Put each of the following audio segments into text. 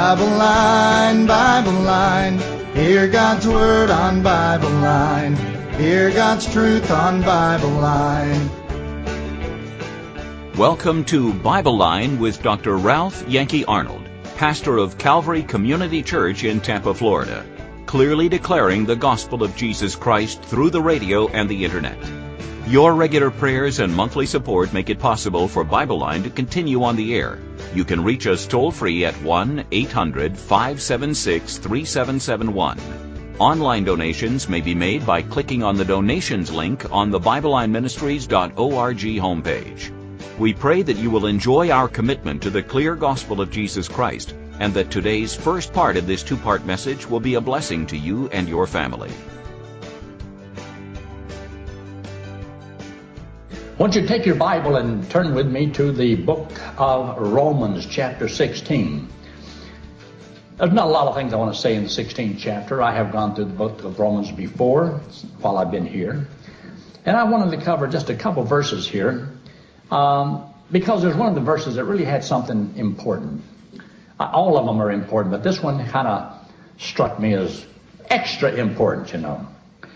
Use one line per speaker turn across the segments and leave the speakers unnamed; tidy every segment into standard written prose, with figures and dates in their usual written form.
Bible Line, Bible Line. Hear God's Word on Bible Line. Hear God's truth on Bible Line.
Welcome to Bible Line with Dr. Ralph Yankee Arnold, pastor of Calvary Community Church in Tampa, Florida, clearly declaring the gospel of Jesus Christ through the radio and the internet. Your regular prayers and monthly support make it possible for Bible Line to continue on the air. You can reach us toll-free at 1-800-576-3771. Online donations may be made by clicking on the donations link on the BibleLineMinistries.org homepage. We pray that you will enjoy our commitment to the clear gospel of Jesus Christ, and that today's first part of this two-part message will be a blessing to you and your family.
Won't you take your Bible and turn with me to the book of Romans, chapter 16. There's not a lot of things I want to say in the 16th chapter. I have gone through the book of Romans before while I've been here. And I wanted to cover just a couple verses here because there's one of the verses that really had something important. All of them are important, but this one kind of struck me as extra important, you know.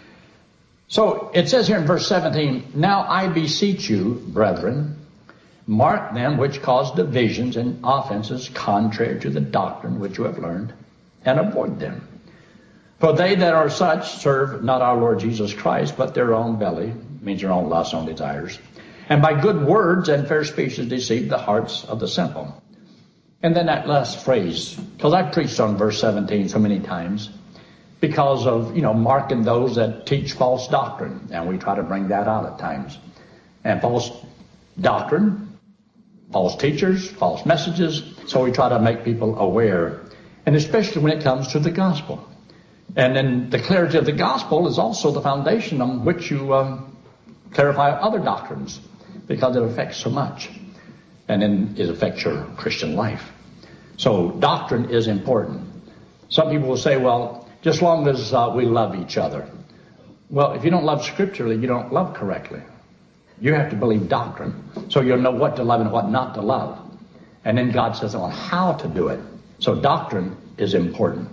So it says here in verse 17, "Now I beseech you, brethren, mark them which cause divisions and offenses contrary to the doctrine which you have learned, and avoid them. For they that are such serve not our Lord Jesus Christ, but their own belly," means their own lusts, own desires, "and by good words and fair speeches deceive the hearts of the simple." And then that last phrase, because I've preached on verse 17 so many times, because of, marking those that teach false doctrine. And we try to bring that out at times. And false doctrine, false teachers, false messages. So we try to make people aware. And especially when it comes to the gospel. And then the clarity of the gospel is also the foundation on which you clarify other doctrines. Because it affects so much. And then it affects your Christian life. So doctrine is important. Some people will say, well, just as long as we love each other. Well, if you don't love scripturally, you don't love correctly. You have to believe doctrine. So you'll know what to love and what not to love. And then God says on how to do it. So doctrine is important.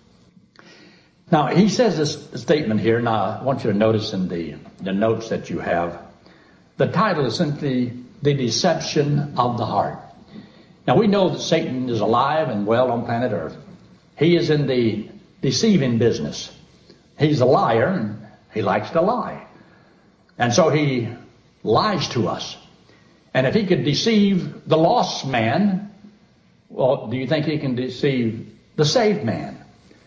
Now, he says this statement here. Now, I want you to notice in the notes that you have. The title is simply The Deception of the Heart. Now, we know that Satan is alive and well on planet Earth. He is in the deceiving business. He's a liar and he likes to lie. And so he lies to us. And if he could deceive the lost man, well, do you think he can deceive the saved man?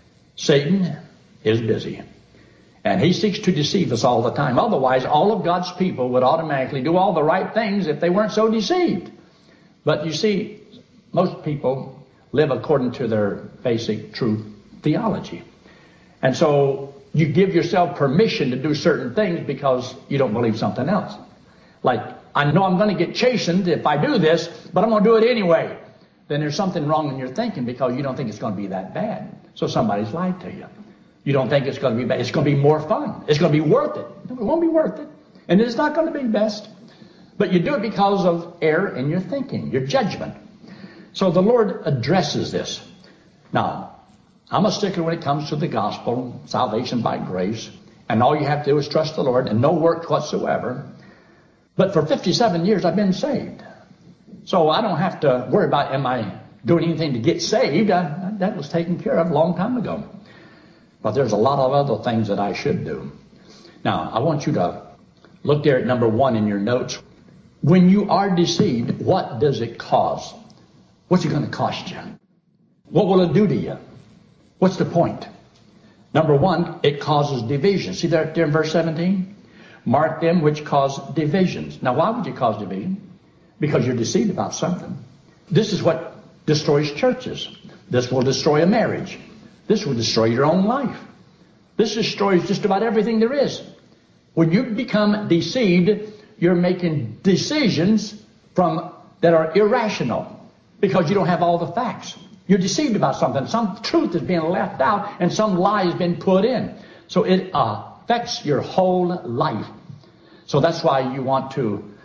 Satan is busy. And he seeks to deceive us all the time. Otherwise, all of God's people would automatically do all the right things if they weren't so deceived. But you see, most people live according to their basic truth theology. And so you give yourself permission to do certain things because you don't believe something else. Like, I know I'm going to get chastened if I do this, but I'm going to do it anyway. Then there's something wrong in your thinking because you don't think it's going to be that bad. So somebody's lied to you. You don't think it's going to be bad. It's going to be more fun. It's going to be worth it. It won't be worth it. And it's not going to be best. But you do it because of error in your thinking, your judgment. So the Lord addresses this. Now, I'm a stickler when it comes to the gospel, salvation by grace, and all you have to do is trust the Lord and no work whatsoever. But for 57 years I've been saved. So I don't have to worry about am I doing anything to get saved. That was taken care of a long time ago. But there's a lot of other things that I should do. Now, I want you to look there at number 1 in your notes. When you are deceived, what does it cause? What's it going to cost you? What will it do to you? What's the point? Number 1, it causes division. See there in verse 17? Mark them which cause divisions. Now, why would you cause division? Because you're deceived about something. This is what destroys churches. This will destroy a marriage. This will destroy your own life. This destroys just about everything there is. When you become deceived, you're making decisions that are irrational because you don't have all the facts. You're deceived about something. Some truth is being left out and some lie has been put in. So it affects your whole life. So that's why you want to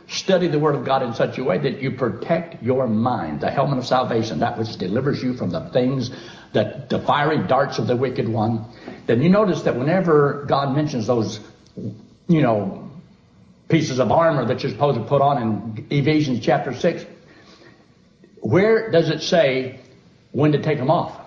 study the Word of God in such a way that you protect your mind, the helmet of salvation, that which delivers you from the things, that the fiery darts of the wicked one. Then you notice that whenever God mentions those, pieces of armor that you're supposed to put on in Ephesians chapter 6, where does it say when to take them off?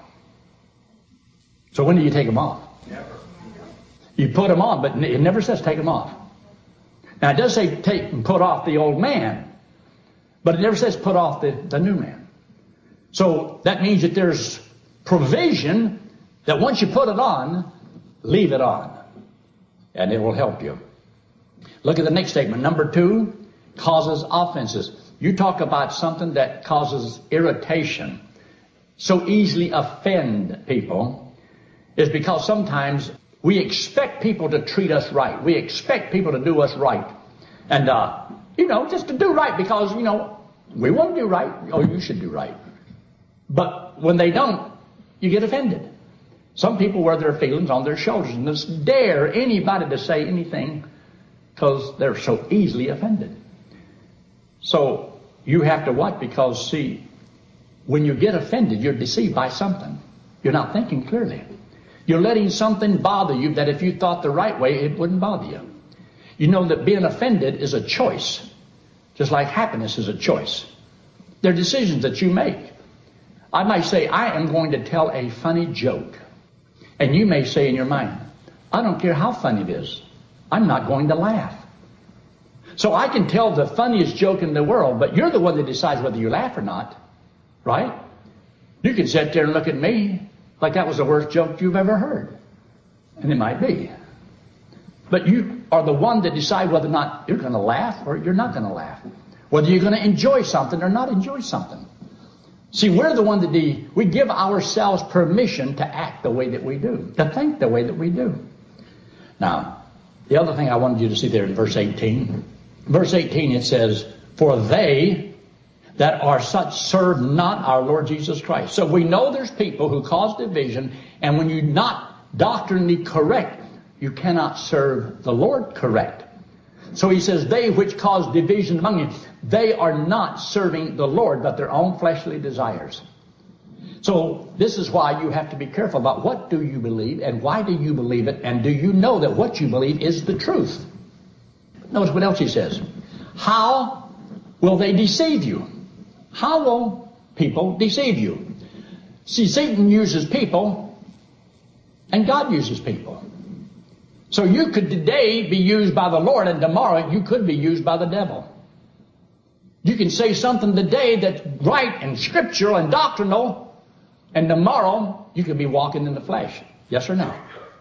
So when do you take them off? Never. You put them on, but it never says take them off. Now it does say take and put off the old man, but it never says put off the new man. So that means that there's provision that once you put it on, leave it on, and it will help you. Look at the next statement. Number 2, causes offenses. You talk about something that causes irritation, so easily offend people, is because sometimes we expect people to treat us right. We expect people to do us right. And, just to do right because, we want to do right. Oh, you should do right. But when they don't, you get offended. Some people wear their feelings on their shoulders and just dare anybody to say anything because they're so easily offended. So you have to what? Because, see, when you get offended, you're deceived by something. You're not thinking clearly. You're letting something bother you that if you thought the right way, it wouldn't bother you. You know that being offended is a choice, just like happiness is a choice. They're decisions that you make. I might say, I am going to tell a funny joke. And you may say in your mind, I don't care how funny it is. I'm not going to laugh. So I can tell the funniest joke in the world, but you're the one that decides whether you laugh or not. Right? You can sit there and look at me like that was the worst joke you've ever heard. And it might be. But you are the one that decide whether or not you're going to laugh or you're not going to laugh. Whether you're going to enjoy something or not enjoy something. See, we're the one that we give ourselves permission to act the way that we do, to think the way that we do. Now, the other thing I wanted you to see there in verse 18. Verse 18 it says, for they that are such serve not our Lord Jesus Christ. So we know there's people who cause division, and when you're not doctrinally correct, you cannot serve the Lord correct. So he says, they which cause division among you, they are not serving the Lord, but their own fleshly desires. So this is why you have to be careful about what do you believe and why do you believe it, and do you know that what you believe is the truth? Notice what else he says. How will they deceive you? How will people deceive you? See, Satan uses people and God uses people. So you could today be used by the Lord, and tomorrow you could be used by the devil. You can say something today that's right and scriptural and doctrinal, and tomorrow you could be walking in the flesh. Yes or no?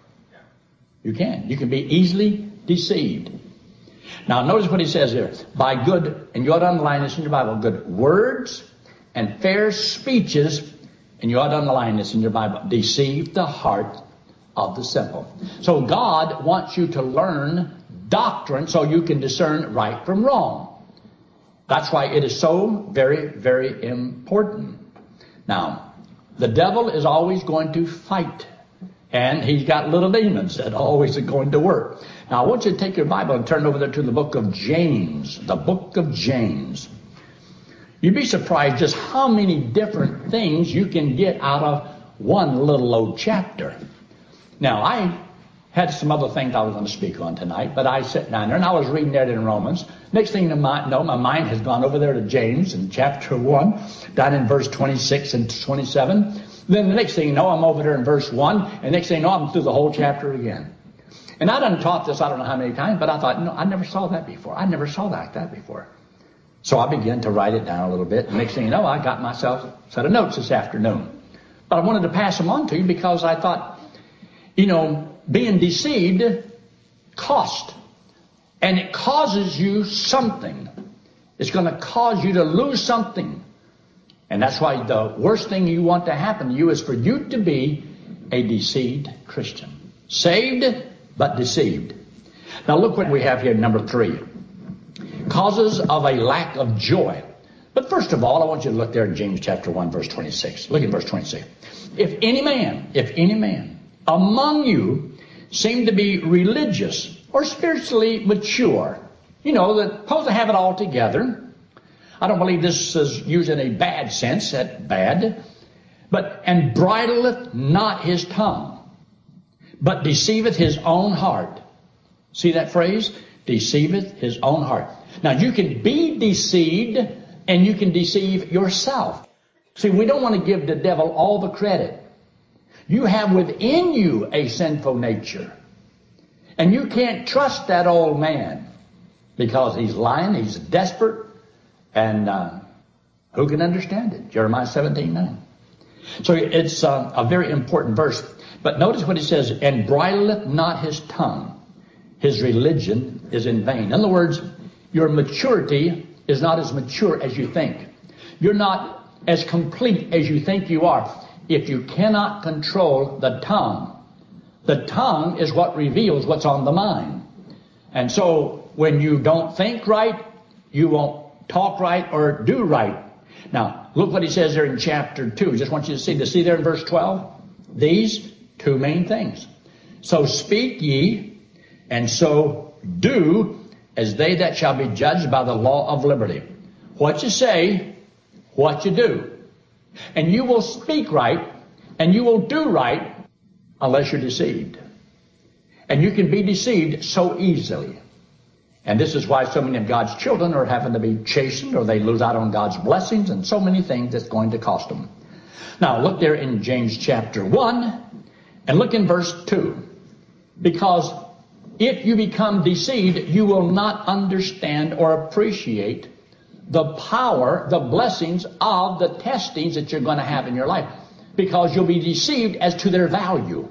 You can. You can be easily deceived. Now notice what he says here. By good, and you ought to underline this in your Bible, good words and fair speeches, and you ought to underline this in your Bible, deceive the heart of the simple. So God wants you to learn doctrine so you can discern right from wrong. That's why it is so very, very important. Now, the devil is always going to fight. And he's got little demons that always are going to work. Now, I want you to take your Bible and turn over there to the book of James. The book of James. You'd be surprised just how many different things you can get out of one little old chapter. Now, I had some other things I was going to speak on tonight, but I sat down there and I was reading that in Romans. Next thing you know, my mind has gone over there to James in chapter 1, down in verse 26 and 27. Then the next thing you know, I'm over there in verse 1, and next thing you know, I'm through the whole chapter again. And I done taught this I don't know how many times, but I thought, I never saw that before. I never saw that before. So I began to write it down a little bit. And next thing you know, I got myself a set of notes this afternoon. But I wanted to pass them on to you because I thought, being deceived cost. And it causes you something. It's going to cause you to lose something. And that's why the worst thing you want to happen to you is for you to be a deceived Christian. Saved, but deceived. Now look what we have here, number 3. Causes of a lack of joy. But first of all, I want you to look there in James chapter 1, verse 26. Look at verse 26. If any man among you seem to be religious or spiritually mature, You know, they're supposed to have it all together. I don't believe this is used in a bad sense, that bad. But, and bridleth not his tongue, but deceiveth his own heart. See that phrase? Deceiveth his own heart. Now you can be deceived and you can deceive yourself. See, we don't want to give the devil all the credit. You have within you a sinful nature. And you can't trust that old man because he's lying, he's desperate, and who can understand it? Jeremiah 17:9. So it's a very important verse. But notice what he says, and bridleth not his tongue. His religion is in vain. In other words, your maturity is not as mature as you think. You're not as complete as you think you are if you cannot control the tongue. The tongue is what reveals what's on the mind. And so when you don't think right, you won't talk right or do right. Now, look what he says there in chapter 2. Just want you to see there in verse 12. These two main things. So speak ye, and so do, as they that shall be judged by the law of liberty. What you say, what you do. And you will speak right, and you will do right, unless you're deceived. And you can be deceived so easily. And this is why so many of God's children are having to be chastened, or they lose out on God's blessings, and so many things that's going to cost them. Now look there in James chapter 1, and look in verse 2. Because if you become deceived, you will not understand or appreciate the power, the blessings of the testings that you're going to have in your life. Because you'll be deceived as to their value.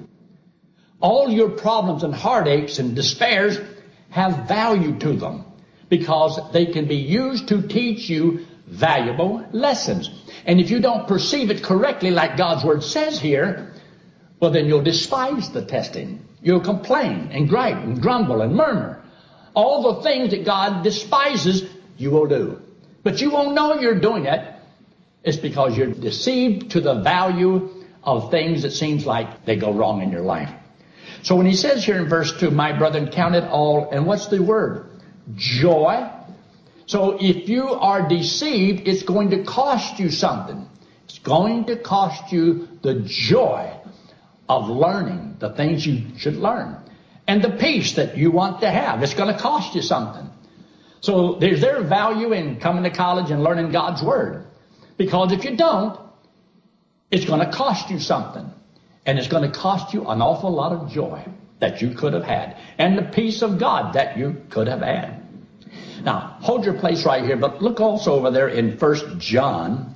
All your problems and heartaches and despairs have value to them because they can be used to teach you valuable lessons. And if you don't perceive it correctly like God's Word says here, well then you'll despise the testing. You'll complain and gripe and grumble and murmur. All the things that God despises, you will do. But you won't know you're doing it. It's because you're deceived to the value of things that seems like they go wrong in your life. So when he says here in verse 2, my brethren, count it all, and what's the word? Joy. So if you are deceived, it's going to cost you something. It's going to cost you the joy of learning the things you should learn. And the peace that you want to have. It's going to cost you something. So there's their value in coming to college and learning God's Word. Because if you don't, it's going to cost you something. And it's going to cost you an awful lot of joy that you could have had. And the peace of God that you could have had. Now, hold your place right here, but look also over there in 1 John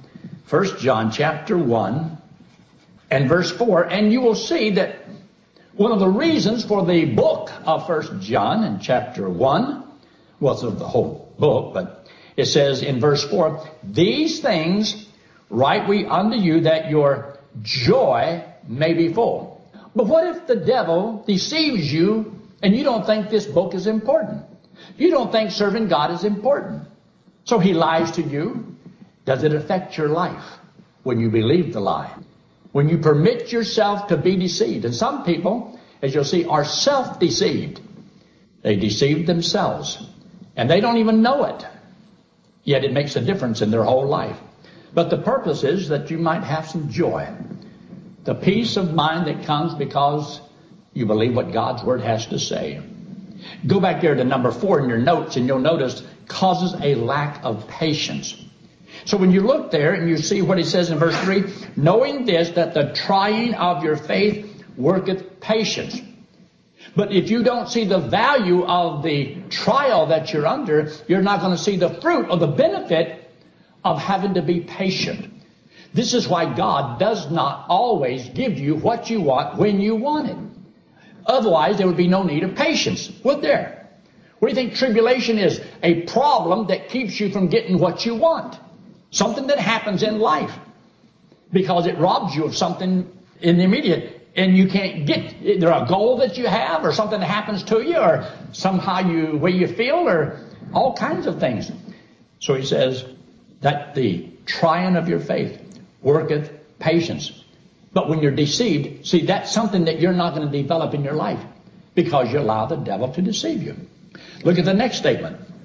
chapter 1 and verse 4, and you will see that one of the reasons for the book of 1 John in chapter 1, well, it's the whole book, but it says in verse 4, these things write we unto you that your joy may be full. But what if the devil deceives you and you don't think this book is important? You don't think serving God is important. So he lies to you. Does it affect your life when you believe the lie? When you permit yourself to be deceived? And some people, as you'll see, are self-deceived. They deceive themselves. And they don't even know it. Yet it makes a difference in their whole life. But the purpose is that you might have some joy. The peace of mind that comes because you believe what God's Word has to say. Go back there to number 4 in your notes, and you'll notice causes a lack of patience. So when you look there and you see what he says in verse 3, knowing this, that the trying of your faith worketh patience. But if you don't see the value of the trial that you're under, you're not going to see the fruit or the benefit of having to be patient. This is why God does not always give you what you want when you want it. Otherwise, there would be no need of patience, would there? What do you think tribulation is? A problem that keeps you from getting what you want. Something that happens in life. Because it robs you of something in the immediate. And you can't get either a goal that you have, or something that happens to you, or somehow way you feel, or all kinds of things. So he says that the trying of your faith worketh patience. But when you're deceived, see, that's something that you're not going to develop in your life because you allow the devil to deceive you. Look at the next statement.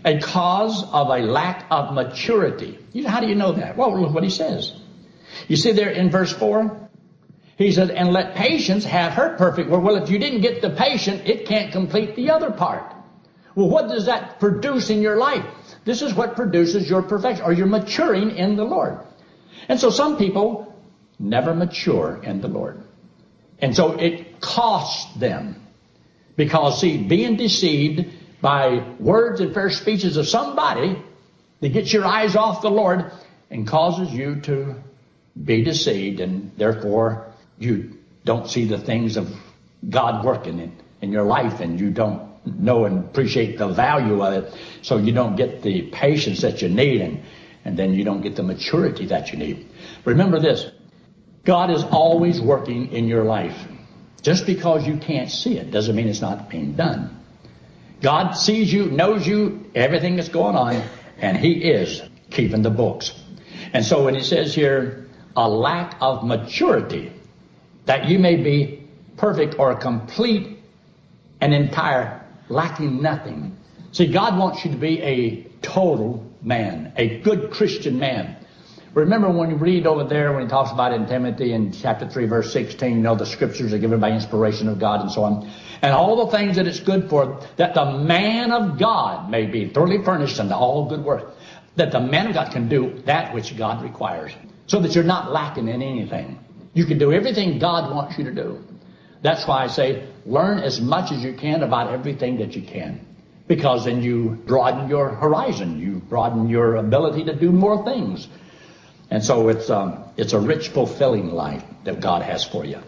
a cause of a lack of maturity. How do you know that? Well, look what he says. You see there in verse 4? He said, and let patience have her perfect work. Well, if you didn't get the patient, it can't complete the other part. Well, what does that produce in your life? This is what produces your perfection, or you're maturing in the Lord. And so some people never mature in the Lord. And so it costs them. Because, see, being deceived by words and fair speeches of somebody that gets your eyes off the Lord and causes you to be deceived, and therefore you don't see the things of God working in your life, and you don't know and appreciate the value of it, so you don't get the patience that you need, and then you don't get the maturity that you need. Remember this, God is always working in your life. Just because you can't see it doesn't mean it's not being done. God sees you, knows you, everything that's going on, and He is keeping the books. And so when He says here, a lack of maturity, that you may be perfect or complete and entire, lacking nothing. See, God wants you to be a total man, a good Christian man. Remember when you read over there when he talks about it in Timothy in chapter 3 verse 16, you know, the scriptures are given by inspiration of God and so on. And all the things that it's good for, that the man of God may be thoroughly furnished unto all good work. That the man of God can do that which God requires. So that you're not lacking in anything. You can do everything God wants you to do. That's why I say, learn as much as you can about everything that you can. Because then you broaden your horizon. You broaden your ability to do more things. And so it's a rich, fulfilling life that God has for you.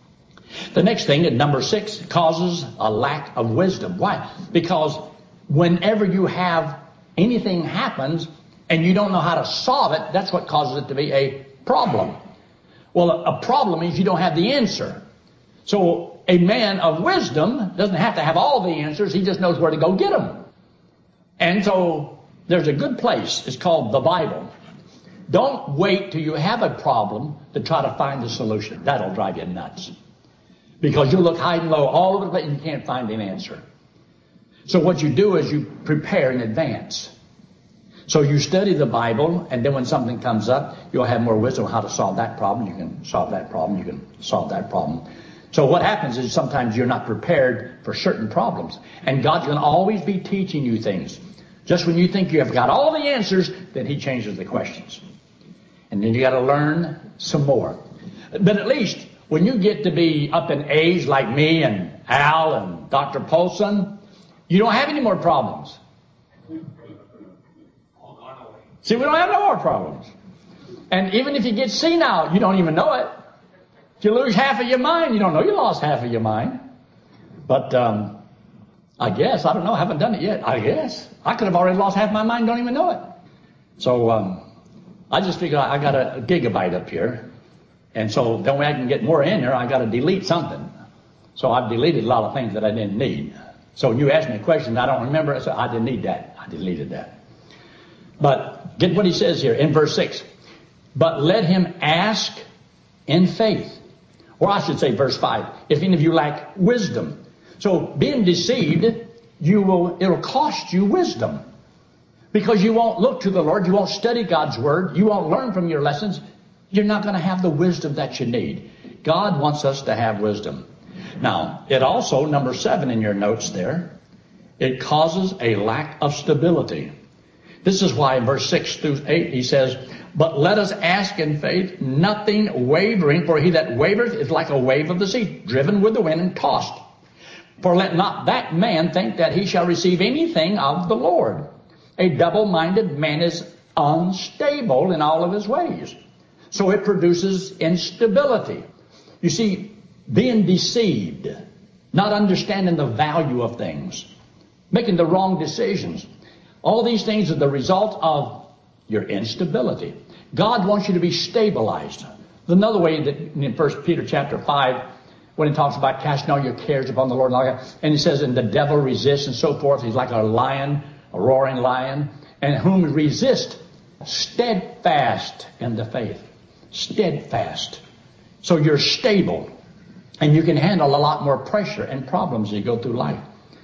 The next thing, at number 6, causes a lack of wisdom. Why? Because whenever you have anything happens and you don't know how to solve it, that's what causes it to be a problem. Well, a problem means you don't have the answer. So a man of wisdom doesn't have to have all the answers. He just knows where to go get them. And so there's a good place. It's called the Bible. Don't wait till you have a problem to try to find the solution. That'll drive you nuts. Because you'll look high and low all over the place and you can't find an answer. So what you do is you prepare in advance. So you study the Bible, and then when something comes up, you'll have more wisdom on how to solve that problem. You can solve that problem. You can solve that problem. So what happens is sometimes you're not prepared for certain problems. And God's going to always be teaching you things. Just when you think you have got all the answers, then He changes the questions. And then you got to learn some more. But at least when you get to be up in age like me and Al and Dr. Paulson, you don't have any more problems. See, we don't have no more problems. And even if you get senile, you don't even know it. If you lose half of your mind, you don't know you lost half of your mind. But I guess, I don't know, I haven't done it yet. I guess. I could have already lost half my mind, don't even know it. So I just figured I got a gigabyte up here. And so the way I can get more in there, I got to delete something. So I've deleted a lot of things that I didn't need. So when you ask me a question I don't remember, so I didn't need that. I deleted that. But get what he says here in verse 6. But let him ask in faith. Or I should say verse 5. If any of you lack wisdom. So being deceived, it'll cost you wisdom. Because you won't look to the Lord. You won't study God's Word. You won't learn from your lessons. You're not going to have the wisdom that you need. God wants us to have wisdom. Now, it also, number 7 in your notes there, it causes a lack of stability. This is why in verse 6 through 8 he says, but let us ask in faith, nothing wavering, for he that wavereth is like a wave of the sea, driven with the wind and tossed. For let not that man think that he shall receive anything of the Lord. A double-minded man is unstable in all of his ways. So it produces instability. You see, being deceived, not understanding the value of things, making the wrong decisions. All these things are the result of your instability. God wants you to be stabilized. Another way that in 1 Peter chapter 5, when he talks about casting all your cares upon the Lord and all that, and he says, and the devil resists and so forth. He's like a lion, a roaring lion, and whom resist steadfast in the faith. Steadfast. So you're stable, and you can handle a lot more pressure and problems as you go through life.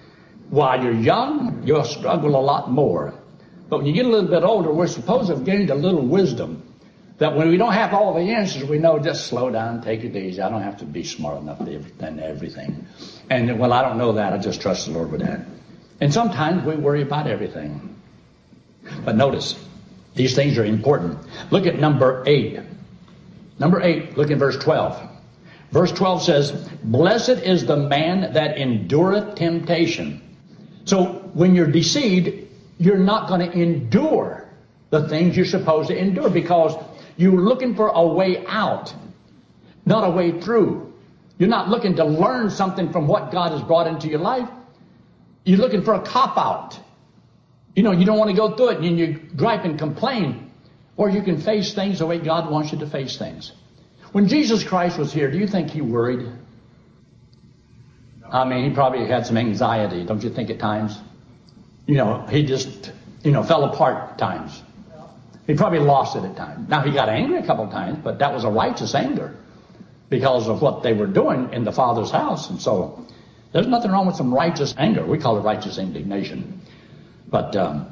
While you're young, you'll struggle a lot more. But when you get a little bit older, we're supposed to have gained a little wisdom. That when we don't have all the answers, we know just slow down, take it easy. I don't have to be smart enough to understand everything. And well, I don't know that. I just trust the Lord with that. And sometimes we worry about everything. But notice, these things are important. Look at number 8. Number 8, look at verse 12. Verse 12 says, blessed is the man that endureth temptation. So when you're deceived, you're not going to endure the things you're supposed to endure because you're looking for a way out, not a way through. You're not looking to learn something from what God has brought into your life. You're looking for a cop-out. You know, you don't want to go through it and you gripe and complain. Or you can face things the way God wants you to face things. When Jesus Christ was here, do you think he worried? I mean, he probably had some anxiety, don't you think, at times? You know, he just, fell apart at times. He probably lost it at times. Now, he got angry a couple of times, but that was a righteous anger because of what they were doing in the Father's house. And so there's nothing wrong with some righteous anger. We call it righteous indignation. But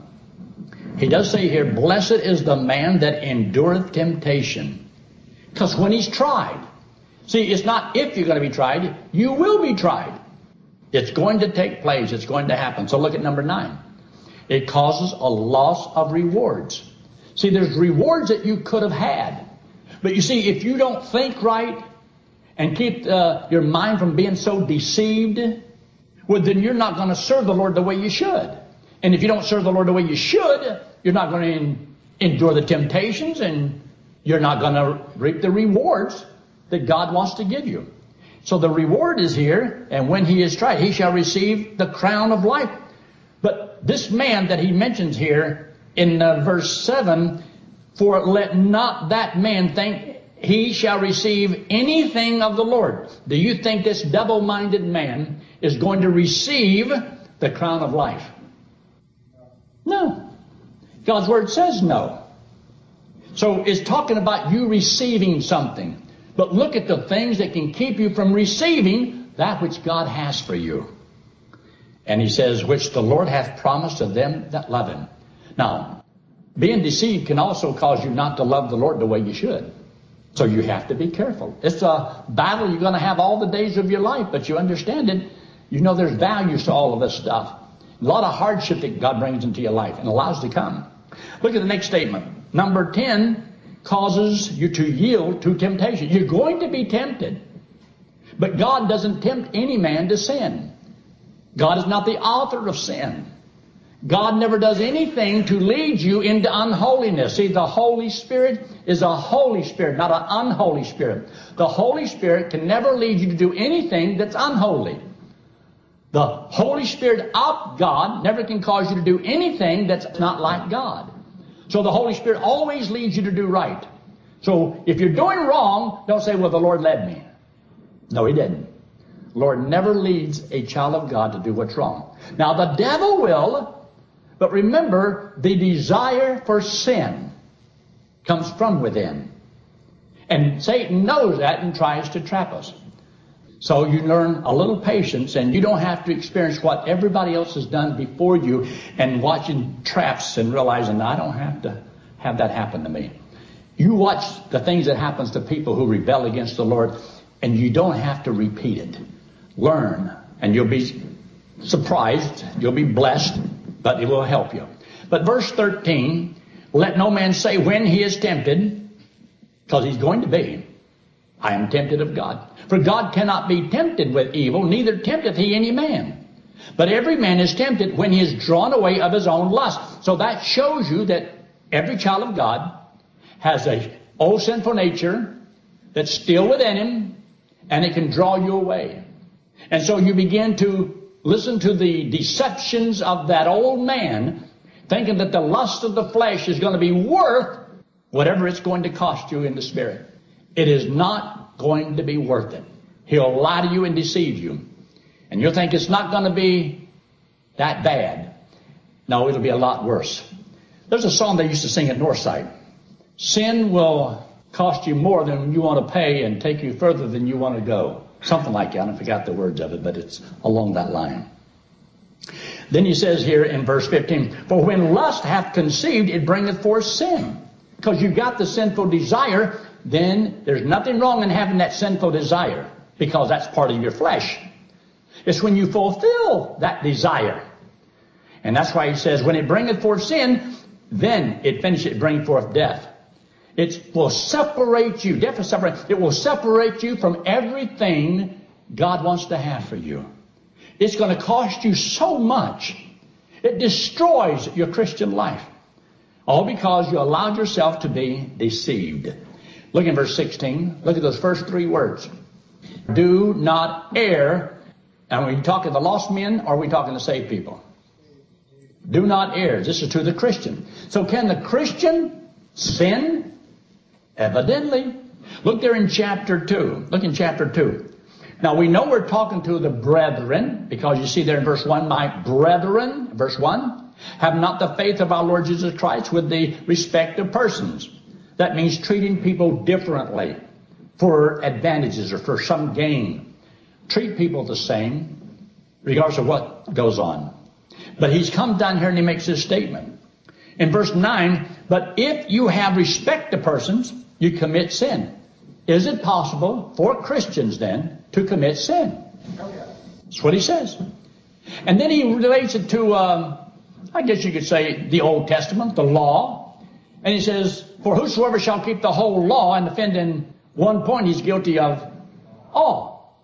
he does say here, blessed is the man that endureth temptation. Because when he's tried, see, it's not if you're going to be tried, you will be tried. It's going to take place. It's going to happen. So look at number 9. It causes a loss of rewards. See, there's rewards that you could have had. But you see, if you don't think right and keep your mind from being so deceived, well, then you're not going to serve the Lord the way you should. And if you don't serve the Lord the way you should, you're not going to endure the temptations and you're not going to reap the rewards that God wants to give you. So the reward is here, and when he is tried, he shall receive the crown of life. But this man that he mentions here in verse 7, for let not that man think he shall receive anything of the Lord. Do you think this double-minded man is going to receive the crown of life? No. God's word says no. So it's talking about you receiving something. But look at the things that can keep you from receiving that which God has for you. And he says, which the Lord hath promised to them that love him. Now, being deceived can also cause you not to love the Lord the way you should. So you have to be careful. It's a battle you're going to have all the days of your life, but you understand it. You know there's values to all of this stuff. A lot of hardship that God brings into your life and allows to come. Look at the next statement. Number 10 causes you to yield to temptation. You're going to be tempted. But God doesn't tempt any man to sin. God is not the author of sin. God never does anything to lead you into unholiness. See, the Holy Spirit is a Holy Spirit, not an unholy Spirit. The Holy Spirit can never lead you to do anything that's unholy. The Holy Spirit of God never can cause you to do anything that's not like God. So the Holy Spirit always leads you to do right. So if you're doing wrong, don't say, well, the Lord led me. No, he didn't. The Lord never leads a child of God to do what's wrong. Now, the devil will, but remember, the desire for sin comes from within. And Satan knows that and tries to trap us. So you learn a little patience, and you don't have to experience what everybody else has done before you and watching traps and realizing, I don't have to have that happen to me. You watch the things that happens to people who rebel against the Lord, and you don't have to repeat it. Learn, and you'll be surprised. You'll be blessed, but it will help you. But verse 13, let no man say when he is tempted, because he's going to be, I am tempted of God. For God cannot be tempted with evil, neither tempteth he any man. But every man is tempted when he is drawn away of his own lust. So that shows you that every child of God has a old sinful nature that's still within him, and it can draw you away. And so you begin to listen to the deceptions of that old man, thinking that the lust of the flesh is going to be worth whatever it's going to cost you in the spirit. It is not going to be worth it. He'll lie to you and deceive you. And you'll think it's not going to be that bad. No, it'll be a lot worse. There's a song they used to sing at Northside. Sin will cost you more than you want to pay and take you further than you want to go. Something like that. I forgot the words of it, but it's along that line. Then he says here in verse 15, for when lust hath conceived, it bringeth forth sin. Because you've got the sinful desire, then there's nothing wrong in having that sinful desire, because that's part of your flesh. It's when you fulfill that desire. And that's why he says, when it bringeth forth sin, then it finishes, it bring forth death. It will separate you. Death will separate. It will separate you from everything God wants to have for you. It's going to cost you so much. It destroys your Christian life. All because you allowed yourself to be deceived. Look in verse 16. Look at those first three words. Do not err. And are we talking to lost men or are we talking to saved people? Do not err. This is to the Christian. So can the Christian sin? Evidently. Look there in chapter 2. Look in chapter 2. Now we know we're talking to the brethren, because you see there in verse 1, my brethren, verse 1, have not the faith of our Lord Jesus Christ with the respect of persons. That means treating people differently for advantages or for some gain. Treat people the same, regardless of what goes on. But he's come down here and he makes this statement. In verse 9, but if you have respect to persons, you commit sin. Is it possible for Christians then to commit sin? That's what he says. And then he relates it to, I guess you could say, the Old Testament, the law. And he says, for whosoever shall keep the whole law and offend in one point, he's guilty of all.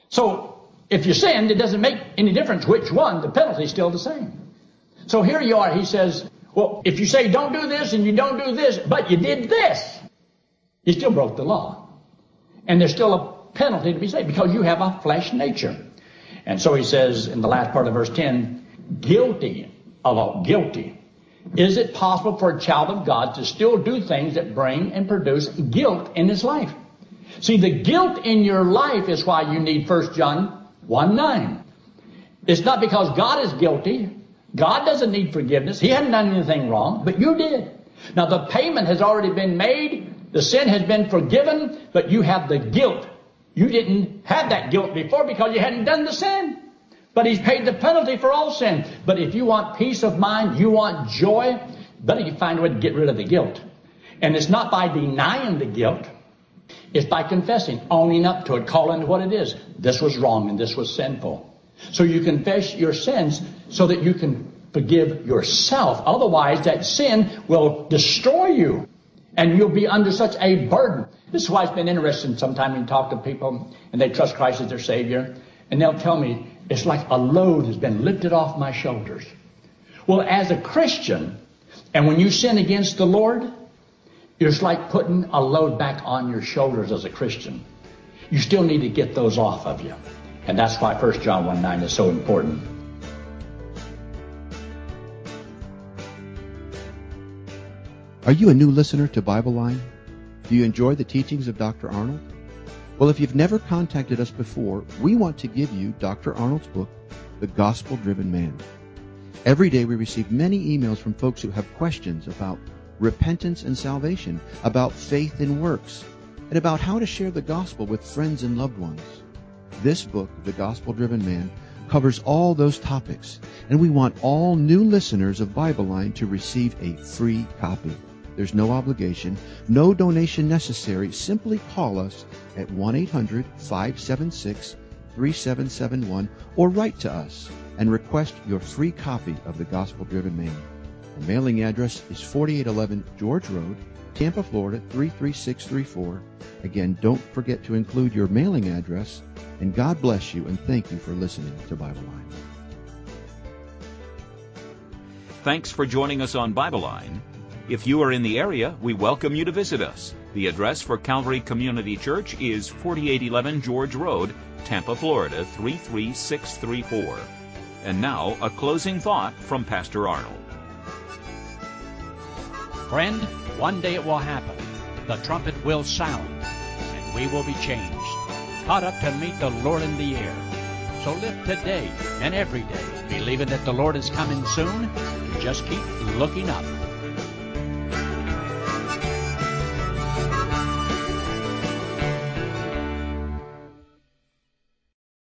So if you sinned, it doesn't make any difference which one. The penalty is still the same. So here you are. He says, well, if you say don't do this and you don't do this, but you did this, you still broke the law. And there's still a penalty to be saved because you have a flesh nature. And so he says in the last part of verse 10, guilty of all. Guilty. Is it possible for a child of God to still do things that bring and produce guilt in his life? See, the guilt in your life is why you need 1 John 1:9. It's not because God is guilty. God doesn't need forgiveness. He hadn't done anything wrong, but you did. Now the payment has already been made. The sin has been forgiven, but you have the guilt. You didn't have that guilt before because you hadn't done the sin. But he's paid the penalty for all sin. But if you want peace of mind, you want joy, better you find a way to get rid of the guilt. And it's not by denying the guilt. It's by confessing, owning up to it, calling it what it is. This was wrong and this was sinful. So you confess your sins so that you can forgive yourself. Otherwise, that sin will destroy you. And you'll be under such a burden. This is why it's been interesting sometimes when you talk to people and they trust Christ as their Savior. And they'll tell me, it's like a load has been lifted off my shoulders. Well, as a Christian, and when you sin against the Lord, it's like putting a load back on your shoulders as a Christian. You still need to get those off of you. And that's why 1 John 1:9 is so important.
Are you a new listener to Bible Line? Do you enjoy the teachings of Dr. Arnold? Well, if you've never contacted us before, we want to give you Dr. Arnold's book, The Gospel-Driven Man. Every day we receive many emails from folks who have questions about repentance and salvation, about faith and works, and about how to share the gospel with friends and loved ones. This book, The Gospel-Driven Man, covers all those topics, and we want all new listeners of Bible Line to receive a free copy. There's no obligation, no donation necessary. Simply call us at 1-800-576-3771 or write to us and request your free copy of The Gospel-Driven Man. Our mailing address is 4811 George Road, Tampa, Florida 33634. Again, don't forget to include your mailing address, and God bless you and thank you for listening to Bible Line.
Thanks for joining us on Bible Line. If you are in the area, we welcome you to visit us. The address for Calvary Community Church is 4811 George Road, Tampa, Florida 33634. And now, a closing thought from Pastor Arnold.
Friend, one day it will happen. The trumpet will sound, and we will be changed, caught up to meet the Lord in the air. So live today and every day, believing that the Lord is coming soon. Just keep looking up.